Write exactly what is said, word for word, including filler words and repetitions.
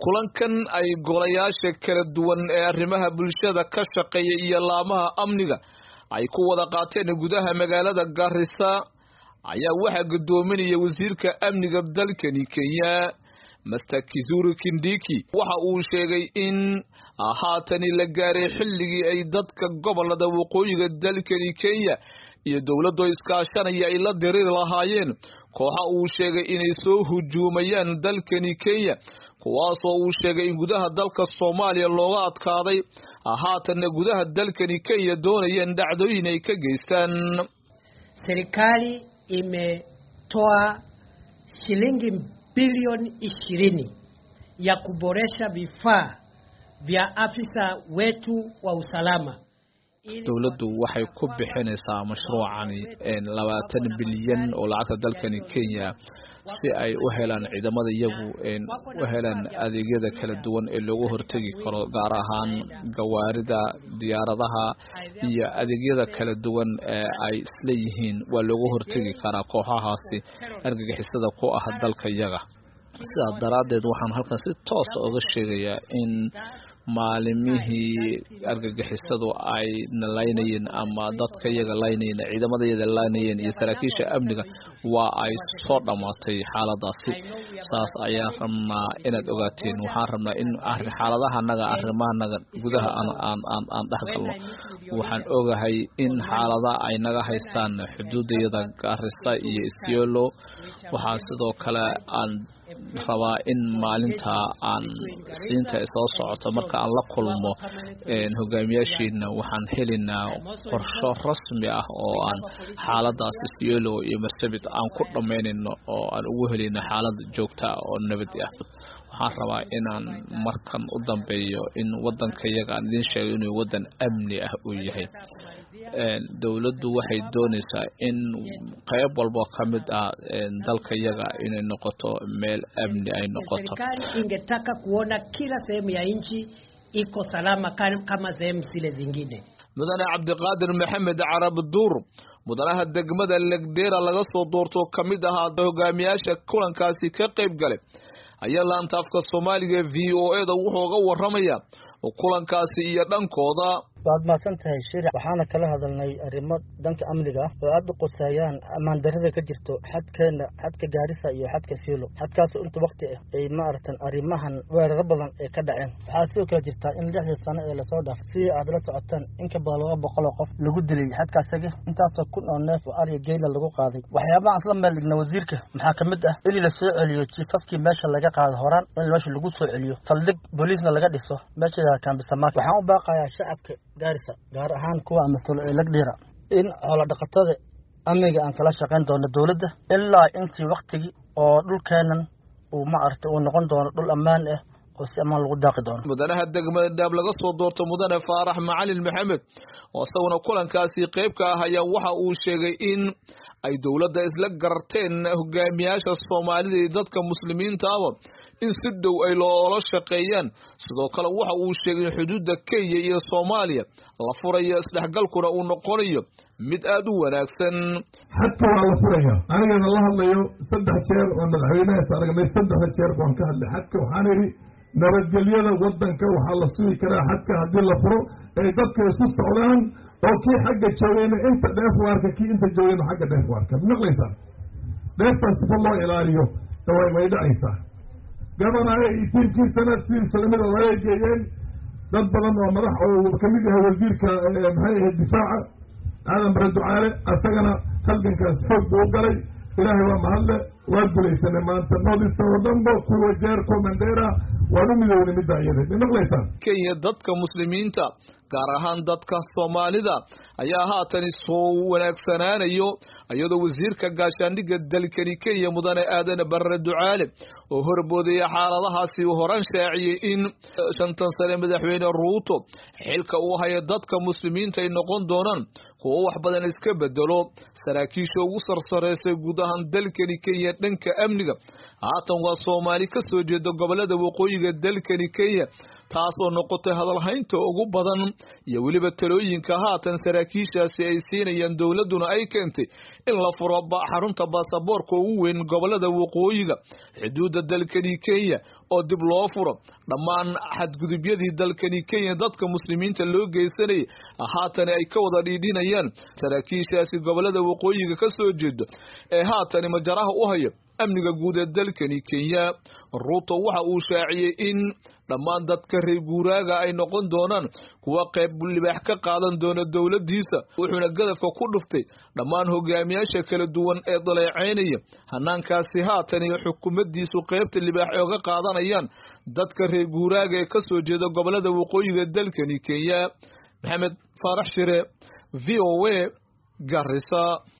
kulankan ay golayaasha kala duwan ee arrimaha bulshada ka shaqeeya iyo laamaha amniga ay ku wada qaateen gudaha magaalada Garissa ayaa waxa gudoominaya wasiirka amniga dalkani Kenya Mister Kizuru Kindiki waxa uu sheegay in haatani la gaaray xilligii ay dadka gobolada waqooyiga dalkani Kenya iyo dawladdu iskaashanaya ay la dirir lahaayeen kooxa uu sheegay inay soo hujuumayaan dalkani Kenya kuwaas oo uu sheegay in gudaha dalka Soomaaliya looga adkaaday haatana gudaha dalkani Kenya doonayeen dhacdooyin ay ka geystaan. Serikali imetoa shilingi bilioni ishirini ya kuboresha vifaa vya afisa wetu wa usalama. dawladdu waxay ku bixinaysaa mashruucani labaatan bilyan oo lacagta dalkani Kenya si ay u helaan ciidamada iyagu u helaan adeegyada kala duwan ee loogu hortagi karo gaar ahaan gawaarida diyaaradaha iyo adeegyada kala duwan ee ay isleeyihiin waa loogu hortagi karaa kooxahaasi argagixisada ku ah dalka iyaga. sidaa daraadeed waxaan halkan si toos ah uga sheegayaa in maalimihii argagixisadu ay nalaynayeen ama dadka iyaga laynayeen ciidamada iyaga laynayeen iyo saraakiisha amniga waa ay soo dhamaatay xaaladaasi. saas ayaa rabnaa inaad ogaateen waxaan rabnaa in xaaladaha naga arrimaha gudaha aan aan aan dhaxgalno. waxaan ogahay in xaalada ay naga haystaan xuduudayada Garissa iyo Isiolo. waxaan sidoo kale aan rabaa in maalinta aan siinta soo socoto marka aan la kulmo hogaamiyaashiina waxaan helinaa qorshe rasmi ah oo aan xaaladaas Isiolo iyo Marsabit aan ku dhameynayno oo aan ugu helino xaalad joogto ah oo nabad ah. waxaan rabaa inaan markan u dambeeyo in wadanka iyaga aan idin sheego inuu wadan amni ah uu yahay. dawladdu waxay doonaysaa in qayb walba kamid ah dalka iyaga inay noqoto meel amni ay noqoto. ingetaka kuona kila sehemu ya nchi iko salama kama sehemu zile zingine. mudane Cabdiqaadir Maxamed Carab Duur mudanaha degmada Legdera laga soo doorto kamid ah hogaamiyaasha kulankaasi ka qayb galay ayaa laanta afka Soomaaliga V O A da wuxuu uga warramaya kulankaasi iyo dhankooda. waad maasantahay shir waxaana kala hadalnay arrimo danka amniga ah oo aad u qoseeyaan amaan darada ka jirto xadkeena xadka Garissa iyo xadka Isiolo. xadkaas inta waqti ah ay ma aragtan arrimahan weerar badan ee ka dhaceen. waxaa soo kala jirta in lixdii sano ee la soo dhaafay si aad la socotaan in ka badan laba boqol oo qof lagu dilay xadkaasaga intaas oo kun oo neef oo ari geela lagu qaaday. waxyaabaha asla meel dhigna wasiirka maxaa kamid ah in la soo celiyo chiefafkii meesha laga qaado horaan in meesha lagu soo celiyo saldhig booliisna laga dhiso meesha kaambisamaad. waxaan u baaqayaa shacabka Garissa gaar ahaan kuwa mas'uul ee Legdera in xoolo dhaqatada amniga aan kala shaqeyn doono dawladda ilaa intii waqtigi oo dhulkeenan uu ma aragtay uu noqon doono dhul ammaan ah oo si amaan lagu daaqi doono. mudanaha degmada Daab laga soo doorto mudane Faarax Macalin Maxamed oo isaguna kulankaasi qayb ka ah ayaa waxa uu sheegay in ay dawladda isla garteen hogaamiyaasha Soomaalida iyo dadka muslimiinta ah in si dhow ay loola shaqeeyaan. sidoo kale waxa uu sheegay xuduudda Kenya iyo Soomaaliya la furayo isdhexgalkuna uu noqonayo mid aad u wanaagsan. xadka waa la furaya aniga la hadlayo saddex jeer oo madaxweynaha saargamay saddex jeer baan ka hadlay xadka waxaan yiri nabadgelyada wadanka waxaa la sugi karaa xadka haddii la furo ay dadka isu socdaan oo kii xagga joogayna inta dheef waarka kii inta joogayna xagga dheef waarka maqlaysaa dheeftaas si loo ilaaliyo way way dhacaysaa. gabanaha iyo tiirkiisana si islamada way geeyeen dad badan oo madax oo kamid yahay wasiirka maxay ahayd difaaca aadan bare ducaale asagana halgankaas xoog buu galay. ilaahay waa mahadle waa gulaysanay maanta noodista waddanba kuwa jeerko Mandera waa u midownay midda iyada maqlaysaa. Kenya dadka muslimiinta gaar ahaan dadka Soomaalida ayaa haatan soo wanaagsanaanayo iyadoo wasiirka gaashaandhigga dalkani Kenya mudane Aadan Bare Ducaale oo horboodaya xaaladahaasi uu horan shaaciyay in shantan sano madaxweyne Ruto xilka uu hayo dadka muslimiinta ay noqon doonaan kuwa wax badan iska bedelo. saraakiisha ugu sarsareysay guud ahaan dalkani Kenya dhanka amniga haatan waa Soomaali ka soo jeeda gobolada waqooyiga dalkani Kenya taasoo noqotay hadalhaynta ugu badan iyo weliba talooyinka haatan saraakiishaasi ay siinayaan dowladuna ay keentay in la furo xarunta baasaboorka ugu weyn gobolada waqooyiga xuduudda dalkani Kenya oo dib loo furo dhammaan xadgudubyadii dalkani Kenya dadka muslimiinta loo geysanay haatan ay ka wada dhiidhinayaan saraakiishaasi gobolada waqooyiga ka soo jeedo ee haatan majaraha u haya amniga guud ee dalkani Kenya. Ruto waxa uu shaaciyay in dhammaan dadka reer guuraaga ay noqon doonaan kuwa qayb libaax ka qaadan doona dowladdiisa wuxuuna gadafka ku dhuftay dhammaan hogaamiyaasha kala duwan ee daleecaynaya hanaankaasi haatan iyo xukuumaddiisu qaybta libaax ee uga qaadanayaan dadka reer guuraaga ee ka soo jeeda gobolada waqooyiga dalkani Kenya. Maxamed Faarax Shire, V O A, Garissa.